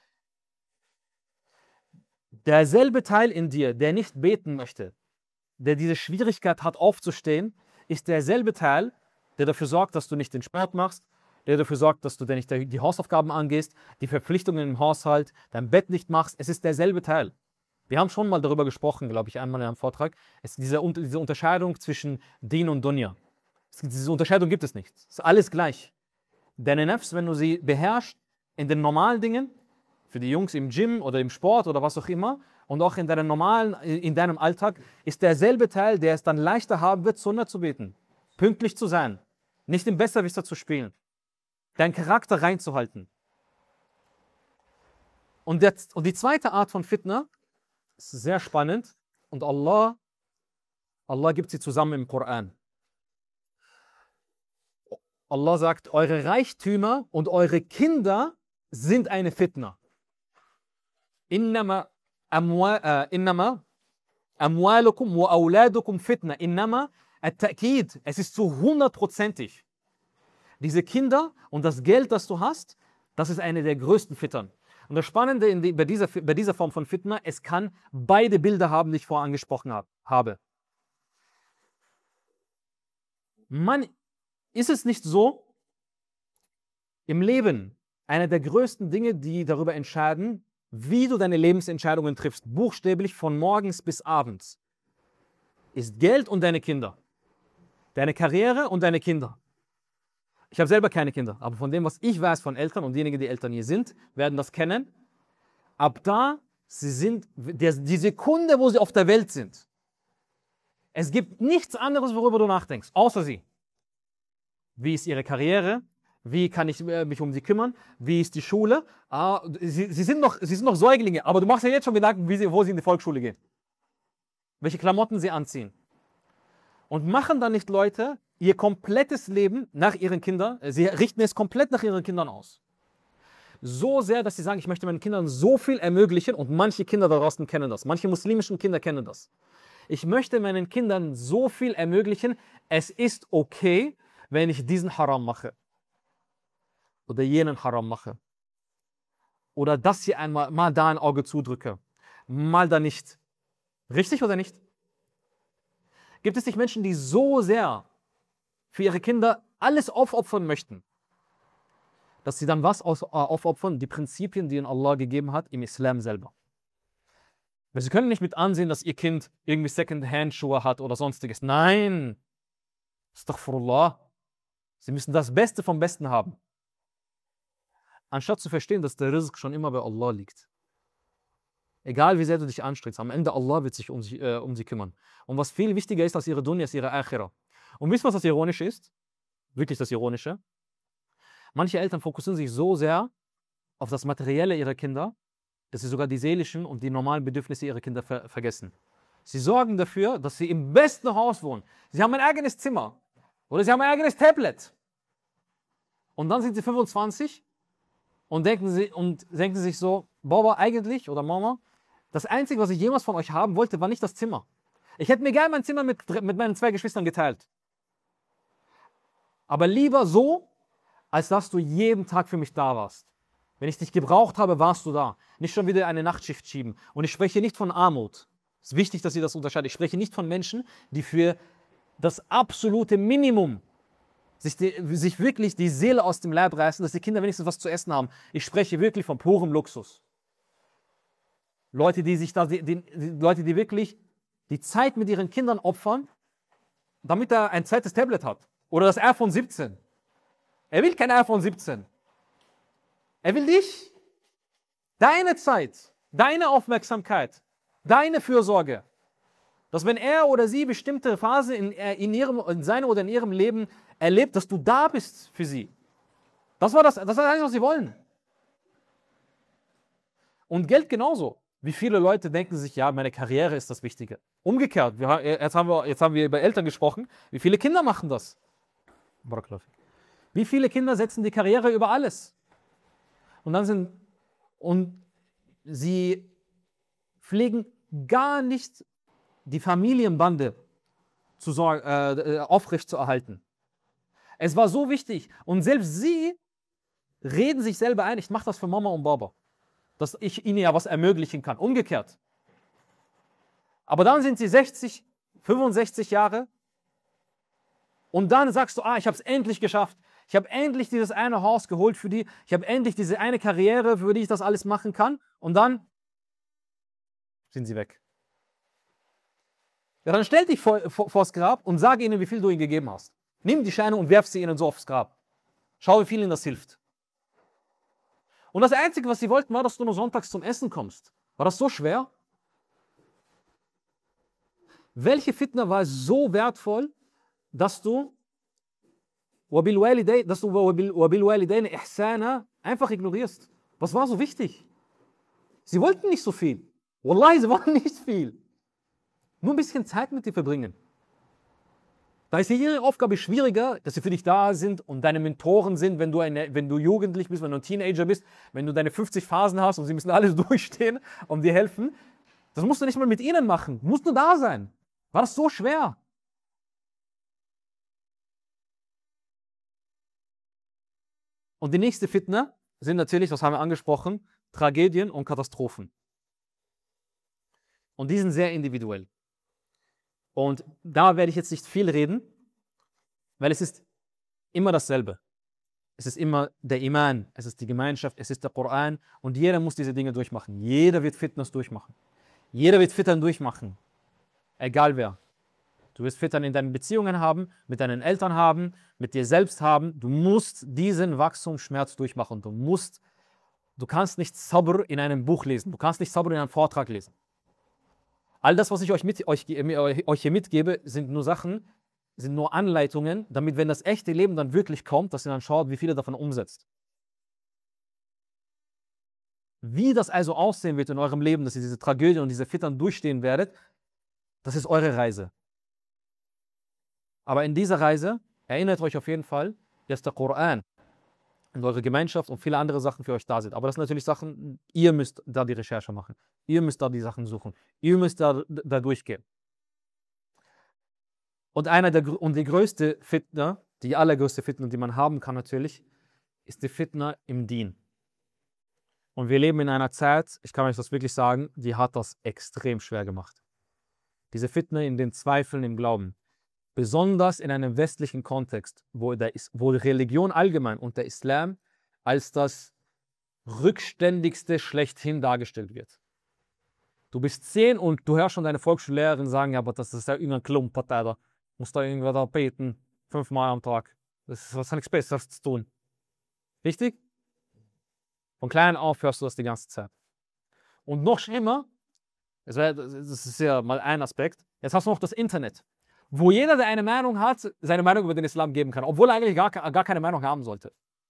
Derselbe Teil in dir, der nicht beten möchte, der diese Schwierigkeit hat aufzustehen, ist derselbe Teil, der dafür sorgt, dass du nicht den Sport machst, der dafür sorgt, dass du nicht die Hausaufgaben angehst, die Verpflichtungen im Haushalt, dein Bett nicht machst. Es ist derselbe Teil. Wir haben schon mal darüber gesprochen, glaube ich, einmal in einem Vortrag. Diese Unterscheidung zwischen Din und Dunya. Diese Unterscheidung gibt es nicht. Es ist alles gleich. Deine Nafs, wenn du sie beherrschst, in den normalen Dingen, für die Jungs im Gym oder im Sport oder was auch immer, und auch in deinem Alltag, ist derselbe Teil, der es dann leichter haben wird, Sunna zu beten. Pünktlich zu sein. Nicht im Besserwisser zu spielen. Deinen Charakter reinzuhalten. Und die zweite Art von Fitna ist sehr spannend und Allah gibt sie zusammen im Koran. Allah sagt, eure Reichtümer und eure Kinder sind eine Fitna. Innama amwalukum wa awladukum fitna. Innama at-ta'kid. Es ist zu 100%ig. Diese Kinder und das Geld, das du hast, das ist eine der größten Fitern. Und das Spannende bei dieser Form von Fitna, es kann beide Bilder haben, die ich vorher angesprochen habe. Ist es nicht so, im Leben, einer der größten Dinge, die darüber entscheiden, wie du deine Lebensentscheidungen triffst, buchstäblich von morgens bis abends, ist Geld und deine Kinder. Deine Karriere und deine Kinder. Ich habe selber keine Kinder, aber von dem, was ich weiß von Eltern und diejenigen, die Eltern hier sind, werden das kennen. Ab da, sie sind die Sekunde, wo sie auf der Welt sind. Es gibt nichts anderes, worüber du nachdenkst, außer sie. Wie ist ihre Karriere? Wie kann ich mich um sie kümmern? Wie ist die Schule? Sie sind noch Säuglinge, aber du machst ja jetzt schon Gedanken, wo sie in die Volksschule gehen. Welche Klamotten sie anziehen. Und machen dann nicht Leute ihr komplettes Leben nach ihren Kindern, sie richten es komplett nach ihren Kindern aus. So sehr, dass sie sagen, ich möchte meinen Kindern so viel ermöglichen, und manche Kinder da draußen kennen das, manche muslimischen Kinder kennen das. Ich möchte meinen Kindern so viel ermöglichen, es ist okay, wenn ich diesen Haram mache. Oder jenen Haram mache. Oder das hier mal da ein Auge zudrücke. Mal da nicht. Richtig oder nicht? Gibt es nicht Menschen, die so sehr für ihre Kinder alles aufopfern möchten, dass sie dann was aufopfern? Die Prinzipien, die ihnen Allah gegeben hat, im Islam selber. Weil sie können nicht mit ansehen, dass ihr Kind irgendwie Second-Hand-Schuhe hat oder sonstiges. Nein! Astaghfirullah. Sie müssen das Beste vom Besten haben. Anstatt zu verstehen, dass der Rizq schon immer bei Allah liegt. Egal wie sehr du dich anstrengst, am Ende Allah wird sich um sie kümmern. Und was viel wichtiger ist als ihre Dunya, ist ihre Akhira. Und wisst ihr, was das Ironische ist? Wirklich das Ironische. Manche Eltern fokussieren sich so sehr auf das Materielle ihrer Kinder, dass sie sogar die seelischen und die normalen Bedürfnisse ihrer Kinder vergessen. Sie sorgen dafür, dass sie im besten Haus wohnen. Sie haben ein eigenes Zimmer. Oder sie haben ein eigenes Tablet. Und dann sind sie 25 und denken sie sich so, Baba eigentlich oder Mama, das Einzige, was ich jemals von euch haben wollte, war nicht das Zimmer. Ich hätte mir gerne mein Zimmer mit meinen 2 Geschwistern geteilt. Aber lieber so, als dass du jeden Tag für mich da warst. Wenn ich dich gebraucht habe, warst du da. Nicht schon wieder eine Nachtschicht schieben. Und ich spreche nicht von Armut. Es ist wichtig, dass ihr das unterscheidet. Ich spreche nicht von Menschen, die für das absolute Minimum sich wirklich die Seele aus dem Leib reißen, dass die Kinder wenigstens was zu essen haben. Ich spreche wirklich von purem Luxus. Leute, die wirklich die Zeit mit ihren Kindern opfern, damit er ein zweites Tablet hat. Oder das iPhone 17. Er will kein iPhone 17. Er will dich. Deine Zeit, deine Aufmerksamkeit, deine Fürsorge. Dass wenn er oder sie bestimmte Phase in seinem oder in ihrem Leben erlebt, dass du da bist für sie. Das ist das Einzige, was sie wollen. Und Geld genauso. Wie viele Leute denken sich, ja, meine Karriere ist das Wichtige. Umgekehrt, jetzt haben wir über Eltern gesprochen. Wie viele Kinder machen das? Wie viele Kinder setzen die Karriere über alles? Und sie pflegen gar nicht die Familienbande aufrecht zu erhalten. Es war so wichtig. Und selbst sie reden sich selber ein, ich mache das für Mama und Baba. Dass ich ihnen ja was ermöglichen kann. Umgekehrt. Aber dann sind sie 60, 65 Jahre und dann sagst du, ich habe es endlich geschafft. Ich habe endlich dieses eine Haus geholt für die. Ich habe endlich diese eine Karriere, für die ich das alles machen kann. Und dann sind sie weg. Ja, dann stell dich vors Grab und sage ihnen, wie viel du ihnen gegeben hast. Nimm die Scheine und werf sie ihnen so aufs Grab. Schau, wie viel ihnen das hilft. Und das Einzige, was sie wollten, war, dass du nur sonntags zum Essen kommst. War das so schwer? Welche Fitna war so wertvoll, dass du وَبِالْ وَالِدَيْنِ إِحْسَانًا einfach ignorierst? Was war so wichtig? Sie wollten nicht so viel. Wallahi, sie wollten nicht viel. Nur ein bisschen Zeit mit dir verbringen. Da ist ihre Aufgabe schwieriger, dass sie für dich da sind und deine Mentoren sind, wenn du jugendlich bist, wenn du ein Teenager bist, wenn du deine 50 Phasen hast und sie müssen alles durchstehen, um dir helfen. Das musst du nicht mal mit ihnen machen. Du musst nur da sein. War das so schwer? Und die nächste Fitna sind natürlich, was haben wir angesprochen, Tragödien und Katastrophen. Und die sind sehr individuell. Und da werde ich jetzt nicht viel reden, weil es ist immer dasselbe. Es ist immer der Iman, es ist die Gemeinschaft, es ist der Koran und jeder muss diese Dinge durchmachen. Jeder wird Fitnas durchmachen. Jeder wird Fitna durchmachen. Egal wer. Du wirst Fitna in deinen Beziehungen haben, mit deinen Eltern haben, mit dir selbst haben. Du musst diesen Wachstumsschmerz durchmachen. Du kannst nicht Sabr in einem Buch lesen. Du kannst nicht Sabr in einem Vortrag lesen. All das, was ich euch hier mitgebe, sind nur Sachen, sind nur Anleitungen, damit, wenn das echte Leben dann wirklich kommt, dass ihr dann schaut, wie viele davon umsetzt. Wie das also aussehen wird in eurem Leben, dass ihr diese Tragödie und diese Fitna durchstehen werdet, das ist eure Reise. Aber in dieser Reise erinnert euch auf jeden Fall, dass der Koran und eure Gemeinschaft und viele andere Sachen für euch da sind. Aber das sind natürlich Sachen, ihr müsst da die Recherche machen. Ihr müsst da die Sachen suchen. Ihr müsst da durchgehen. Und die größte Fitna, die allergrößte Fitna, die man haben kann natürlich, ist die Fitna im Dien. Und wir leben in einer Zeit, ich kann euch das wirklich sagen, die hat das extrem schwer gemacht. Diese Fitna in den Zweifeln im Glauben. Besonders in einem westlichen Kontext, wo Religion allgemein und der Islam als das Rückständigste schlechthin dargestellt wird. Du bist 10 und du hörst schon deine Volksschullehrerin sagen, ja, aber das ist ja irgendein Klumpert, Alter. Musst da irgendwer da beten, 5-mal am Tag. Das ist nichts Besseres zu tun. Richtig? Von klein auf hörst du das die ganze Zeit. Und noch schlimmer, das ist ja mal ein Aspekt, jetzt hast du noch das Internet, wo jeder, der eine Meinung hat, seine Meinung über den Islam geben kann, obwohl er eigentlich gar keine Meinung haben sollte.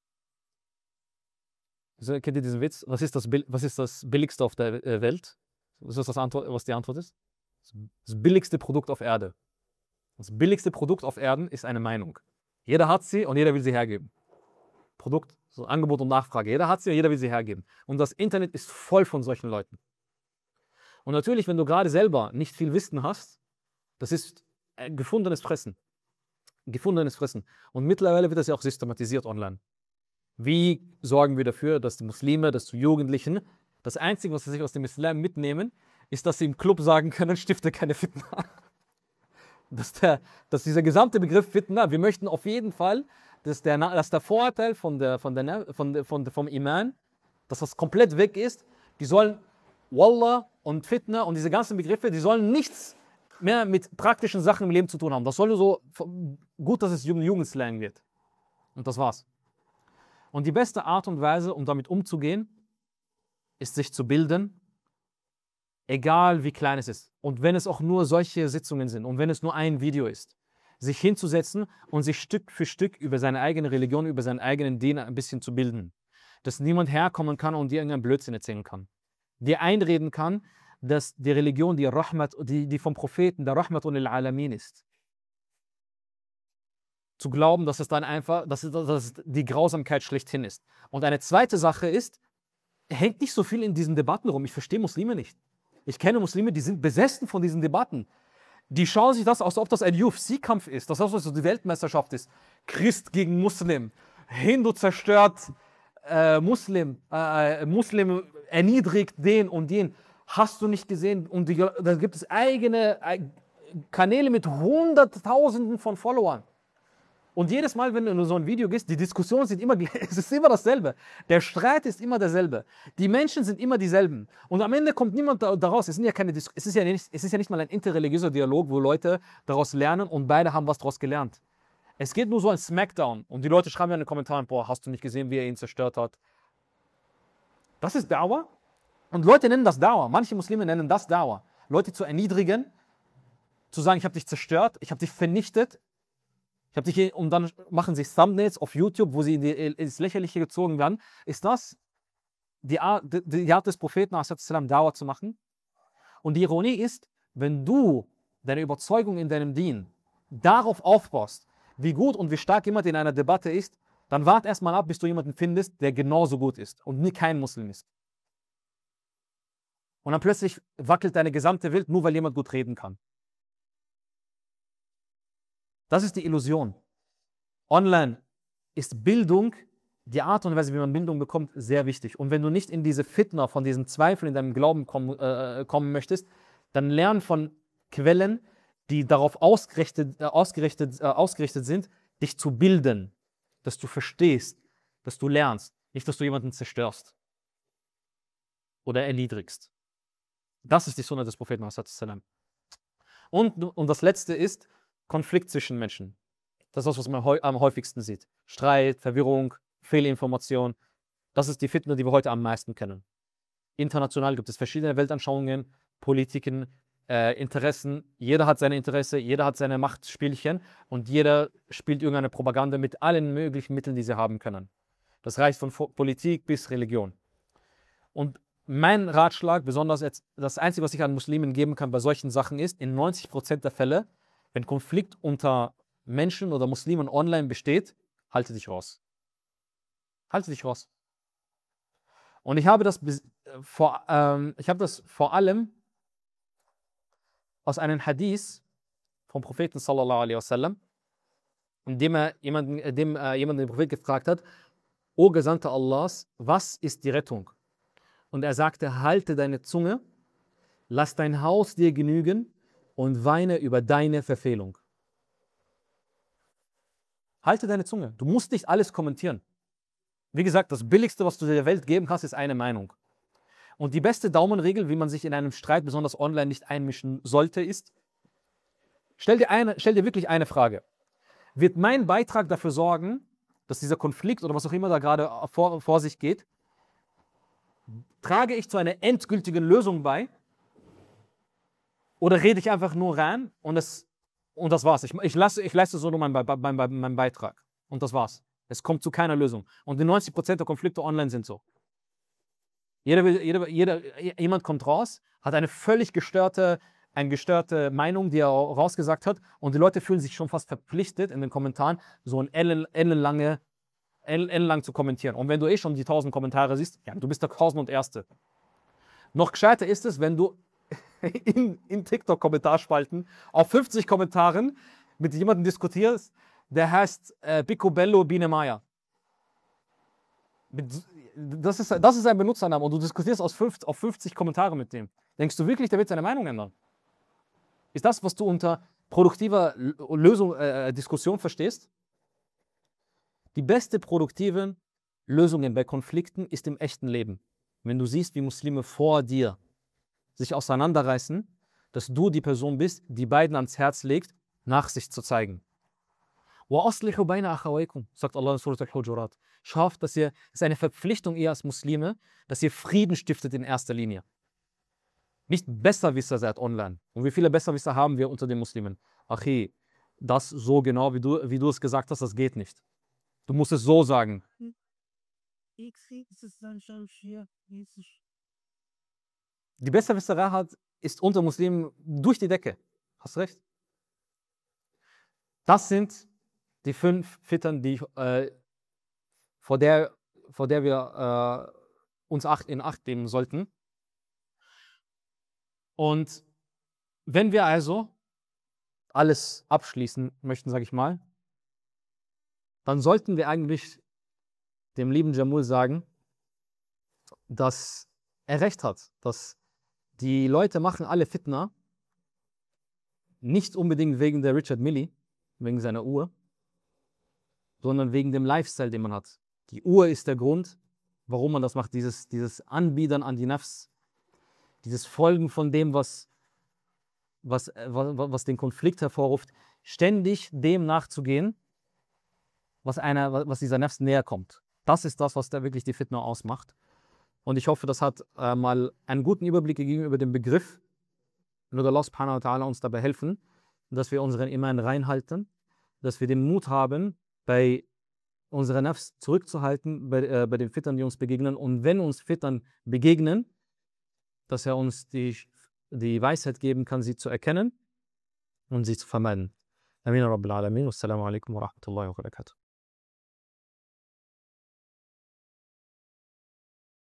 Also, kennt ihr diesen Witz? Was ist das Billigste auf der Welt? Was die Antwort ist? Das billigste Produkt auf Erde. Das billigste Produkt auf Erden ist eine Meinung. Jeder hat sie und jeder will sie hergeben. Produkt, so Angebot und Nachfrage. Jeder hat sie und jeder will sie hergeben. Und das Internet ist voll von solchen Leuten. Und natürlich, wenn du gerade selber nicht viel Wissen hast, das ist gefundenes Fressen. Gefundenes Fressen. Und mittlerweile wird das ja auch systematisiert online. Wie sorgen wir dafür, dass die Muslime, dass die Jugendlichen, das Einzige, was sie sich aus dem Islam mitnehmen, ist, dass sie im Club sagen können, stifte keine Fitna. Dass dieser gesamte Begriff Fitna, wir möchten auf jeden Fall, dass der Vorteil vom Iman, dass das komplett weg ist. Die sollen Wallah und Fitna und diese ganzen Begriffe, die sollen nichts mehr mit praktischen Sachen im Leben zu tun haben. Das soll nur so gut, dass es Jugendslang wird. Und das war's. Und die beste Art und Weise, um damit umzugehen, ist sich zu bilden, egal wie klein es ist. Und wenn es auch nur solche Sitzungen sind und wenn es nur ein Video ist, sich hinzusetzen und sich Stück für Stück über seine eigene Religion, über seinen eigenen Dien ein bisschen zu bilden. Dass niemand herkommen kann und dir irgendeinen Blödsinn erzählen kann. Dir einreden kann, dass die Religion, die Rahmat, die vom Propheten, der Rahmatun lil Alamin ist. Zu glauben, dass es dann einfach, dass die Grausamkeit schlechthin ist. Und eine zweite Sache ist, hängt nicht so viel in diesen Debatten rum. Ich verstehe Muslime nicht. Ich kenne Muslime, die sind besessen von diesen Debatten. Die schauen sich das, als ob das ein UFC-Kampf ist, dass das also die Weltmeisterschaft ist. Christ gegen Muslim, Hindu zerstört Muslim erniedrigt den und den. Hast du nicht gesehen? Und da gibt es eigene Kanäle mit Hunderttausenden von Followern. Und jedes Mal, wenn du in so ein Video gehst, die Diskussionen sind immer, es ist immer dasselbe. Der Streit ist immer derselbe. Die Menschen sind immer dieselben. Und am Ende kommt niemand daraus. Es ist ja nicht mal ein interreligiöser Dialog, wo Leute daraus lernen und beide haben was daraus gelernt. Es geht nur so ein Smackdown. Und die Leute schreiben ja in den Kommentaren, boah, hast du nicht gesehen, wie er ihn zerstört hat? Das ist Dauer. Und Leute nennen das Dauer. Manche Muslime nennen das Dauer. Leute zu erniedrigen, zu sagen, ich habe dich zerstört, ich habe dich vernichtet, und dann machen sie Thumbnails auf YouTube, wo sie ins Lächerliche gezogen werden. Ist das die Art des Propheten, Dauer zu machen? Und die Ironie ist, wenn du deine Überzeugung in deinem Dien, darauf aufbaust, wie gut und wie stark jemand in einer Debatte ist, dann wart erstmal ab, bis du jemanden findest, der genauso gut ist und nie kein Muslim ist. Und dann plötzlich wackelt deine gesamte Welt, nur weil jemand gut reden kann. Das ist die Illusion. Online ist Bildung, die Art und Weise, wie man Bildung bekommt, sehr wichtig. Und wenn du nicht in diese Fitna von diesen Zweifeln in deinem Glauben kommen möchtest, dann lern von Quellen, die darauf ausgerichtet sind, dich zu bilden, dass du verstehst, dass du lernst, nicht, dass du jemanden zerstörst oder erniedrigst. Das ist die Sunna des Propheten. Und das Letzte ist Konflikt zwischen Menschen. Das ist das, was man am häufigsten sieht. Streit, Verwirrung, Fehlinformation. Das ist die Fitna, die wir heute am meisten kennen. International gibt es verschiedene Weltanschauungen, Politiken, Interessen. Jeder hat seine Interesse, jeder hat seine Machtspielchen und jeder spielt irgendeine Propaganda mit allen möglichen Mitteln, die sie haben können. Das reicht von Politik bis Religion. Und mein Ratschlag, besonders jetzt, das Einzige, was ich an Muslimen geben kann bei solchen Sachen ist, in 90% der Fälle, wenn Konflikt unter Menschen oder Muslimen online besteht, halte dich raus. Halte dich raus. Und ich habe das vor allem aus einem Hadith vom Propheten sallallahu alaihi wasallam, in dem jemand den Prophet gefragt hat: O Gesandter Allahs, was ist die Rettung? Und er sagte: Halte deine Zunge, lass dein Haus dir genügen und weine über deine Verfehlung. Halte deine Zunge. Du musst nicht alles kommentieren. Wie gesagt, das Billigste, was du der Welt geben kannst, ist eine Meinung. Und die beste Daumenregel, wie man sich in einem Streit, besonders online, nicht einmischen sollte, ist: stell dir wirklich eine Frage. Wird mein Beitrag dafür sorgen, dass dieser Konflikt oder was auch immer da gerade vor sich geht, trage ich zu einer endgültigen Lösung bei? Oder rede ich einfach nur rein und das war's? Ich leiste so nur meinen Beitrag. Und das war's. Es kommt zu keiner Lösung. Und die 90% der Konflikte online sind so. Jemand kommt raus, hat eine völlig gestörte Meinung, die er rausgesagt hat, und die Leute fühlen sich schon fast verpflichtet, in den Kommentaren so ein ellenlang zu kommentieren. Und wenn du schon die 1000 Kommentare siehst, ja, du bist der 1001. Noch gescheiter ist es, wenn du in TikTok-Kommentarspalten auf 50 Kommentaren mit jemandem diskutierst, der heißt Picobello Binemaya. Das ist ein Benutzername und du diskutierst auf 50 Kommentare mit dem. Denkst du wirklich, der wird seine Meinung ändern? Ist das, was du unter produktiver Diskussion verstehst? Die beste produktive Lösung bei Konflikten ist im echten Leben. Wenn du siehst, wie Muslime vor dir sich auseinanderreißen, dass du die Person bist, die beiden ans Herz legt, Nachsicht zu zeigen. وَأَصْلِحُوا بَيْنَ أَخَوَيْكُمْ, sagt Allah in Surat al-Hujurat. Schafft, es ist eine Verpflichtung, ihr als Muslime, dass ihr Frieden stiftet in erster Linie. Nicht Besserwisser seid online. Und wie viele Besserwisser haben wir unter den Muslimen? Achi, das so genau, wie du es gesagt hast, das geht nicht. Du musst es so sagen. Die Besserwisserei ist unter Muslimen durch die Decke. Hast recht. Das sind die 5 Fitern, vor der wir uns in Acht nehmen sollten. Und wenn wir also alles abschließen möchten, sage ich mal, dann sollten wir eigentlich dem lieben Jamul sagen, dass er recht hat, dass die Leute machen alle Fitna, nicht unbedingt wegen der Richard Mille, wegen seiner Uhr, sondern wegen dem Lifestyle, den man hat. Die Uhr ist der Grund, warum man das macht, dieses Anbiedern an die Nafs, dieses Folgen von dem, was den Konflikt hervorruft, ständig dem nachzugehen, was dieser Nafs näher kommt. Das ist das, was da wirklich die Fitna ausmacht. Und ich hoffe, das hat mal einen guten Überblick gegeben über den Begriff. Möge Allah subhanahu wa ta'ala uns dabei helfen, dass wir unseren Iman reinhalten, dass wir den Mut haben, bei unserer Nafs zurückzuhalten, bei den Fitern, die uns begegnen. Und wenn uns Fitern begegnen, dass er uns die Weisheit geben kann, sie zu erkennen und sie zu vermeiden. Amin ya Rabbil Alamin. Wassalamu alaikum wa rahmatullahi wa barakatuh.